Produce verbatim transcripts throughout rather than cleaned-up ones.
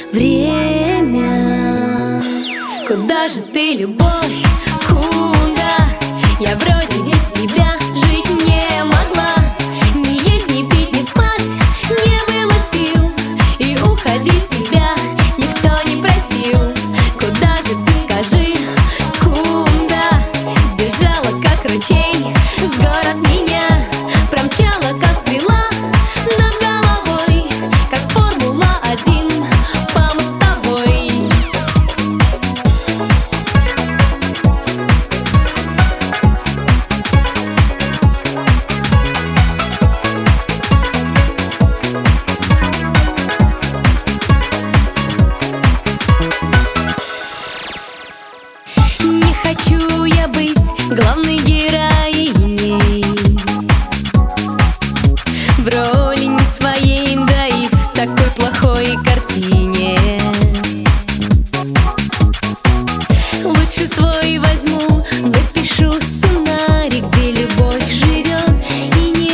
время. Куда же ты, любовь, куда? Я вроде без тебя жить не могла. Ни есть, ни пить, ни спать не было сил, и уходить тебя никто не просил. Куда же ты, скажи, куда? Сбежала, как ручей, с гор от меня, промчала, как стрела над головой, как формула один по мостовой. Не хочу я быть главной героиней, в роли не своей, да и в такой плохой картине. Лучше свой возьму, допишу сценарий, где любовь живет и не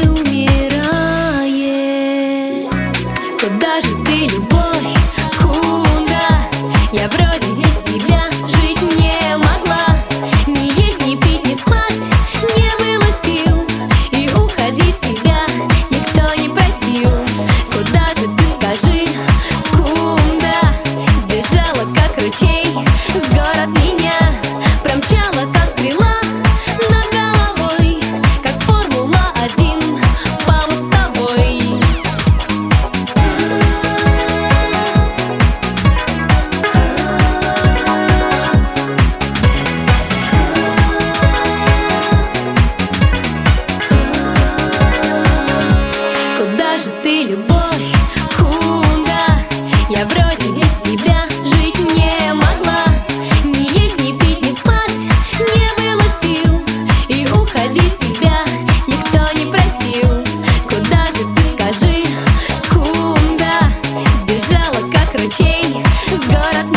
умирает. Куда же ты, любовь, куда? Я вроде без тебя жить не могла. Ни есть, ни пить, ни спать не было сил, и уходить тебя никто не просил. Куда же ты, скажи, куда? Сбежала, как ручей, с гор от меня, промчала, как стрела над головой, как формула один по мостовой. Куда же ты, любовь, куда? Я вроде без тебя жить не могла. Ни есть, ни пить, ни спать не было сил, и уходить тебя никто не просил. Куда же ты, скажи, куда? Сбежала, как ручей, с гор от